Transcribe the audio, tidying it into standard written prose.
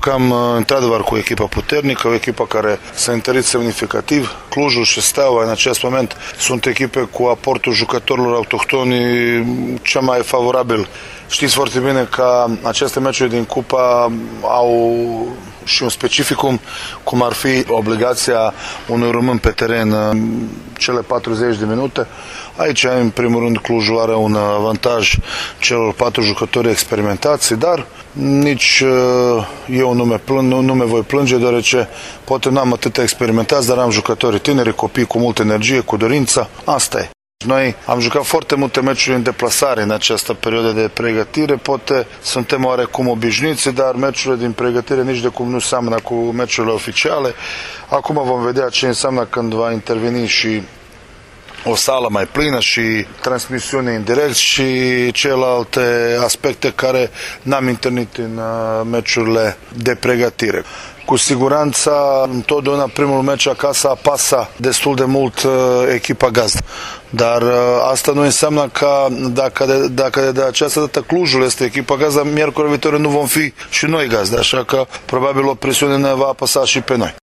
jucam într-adevăr cu o echipă puternică, o echipă care s-a întărit semnificativ. Clujul și Steaua în acest moment sunt echipe cu aportul jucătorilor autohtoni cea mai favorabil. Știți foarte bine că aceste meciuri din Cupa au și un specificum, cum ar fi obligația unui român pe teren cele 40 de minute. Aici, în primul rând, Clujul are un avantaj celor 4 jucători experimentați, dar nici eu nu me voi plânge, deoarece poate nu am atât experimentați, dar am jucători tineri, copii cu multă energie, cu dorință. Asta e. Noi am jucat foarte multe meciuri în deplasare în această perioadă de pregătire, poate suntem oarecum obișnuiți, dar meciurile din pregătire nici de cum nu seamănă cu meciurile oficiale. Acum vom vedea ce înseamnă când va interveni și o sală mai plină și transmisiune în direct și celelalte aspecte care n-am întâlnit în meciurile de pregătire. Cu siguranță, întotdeauna primul meci acasă apasă destul de mult echipa gazdă. Dar asta nu înseamnă că dacă de această dată Clujul este echipa gazdă, miercuri viitoare nu vom fi și noi gazdă, așa că probabil o presiune ne va apăsa și pe noi.